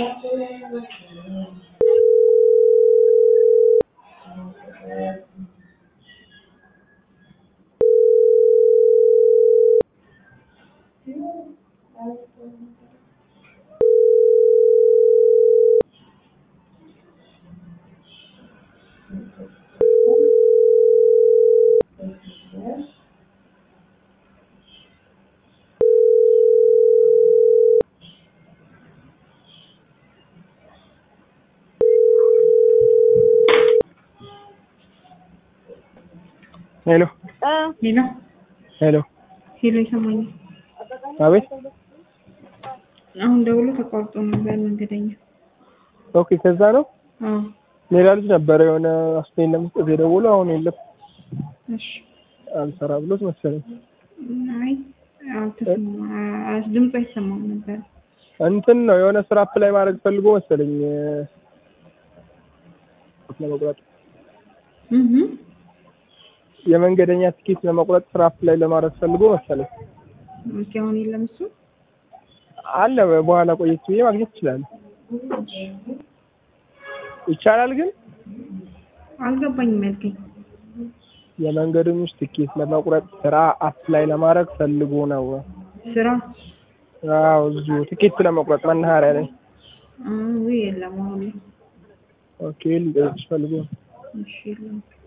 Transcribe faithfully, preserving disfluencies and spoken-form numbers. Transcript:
Hello. Hello. Hello. ሄሎ ይሰማኝ? አቤት። አሁን ደውሎ ተቋርጦ ነበር መንገደኛ። ኦኬ ከዛ ነው? አዎ። ሌላ ልጅ ነበር የሆነ አስተያየት ለመስጠት የደወለው አሁን የለም። እሺ። አልሰራ ብሎት መሰለኝ። አይ አልተሰማ ድምጽ አይሰማም ነበር። እንትን ነው የሆነ ስራ አፕላይ ማድረግ ፈልጎ መሰለኝ ለመቁረጥ እህ የመንገደኛ ትኬት ለመቁረጥ ስራ አፕላይ ለማድረግ ፈልጎ መሰለኝ። ኦኬ አሁን የለም እሱ አለ በኋላ ቆየት ብዬ ማግኘት ይችላል። ይቻላል ግን አልገባኝም ያልከኝ የመንገደኞች ትኬት ለመቁረጥ ስራ አፕላይ ለማድረግ ፈልጎ ነው። ስራ አዎ እዚሁ ትኬት ለመቁረጥ መናኸሪያ ላይ። አዎ የለም አሁን። ኦኬ ልጅ ፈልጎ እሺ የለም